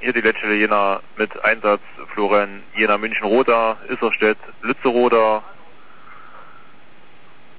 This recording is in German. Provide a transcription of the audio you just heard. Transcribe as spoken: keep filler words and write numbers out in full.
hier die Letzte Jena mit Einsatz Florian Jena München Roda, Isserstedt, Lützeroda,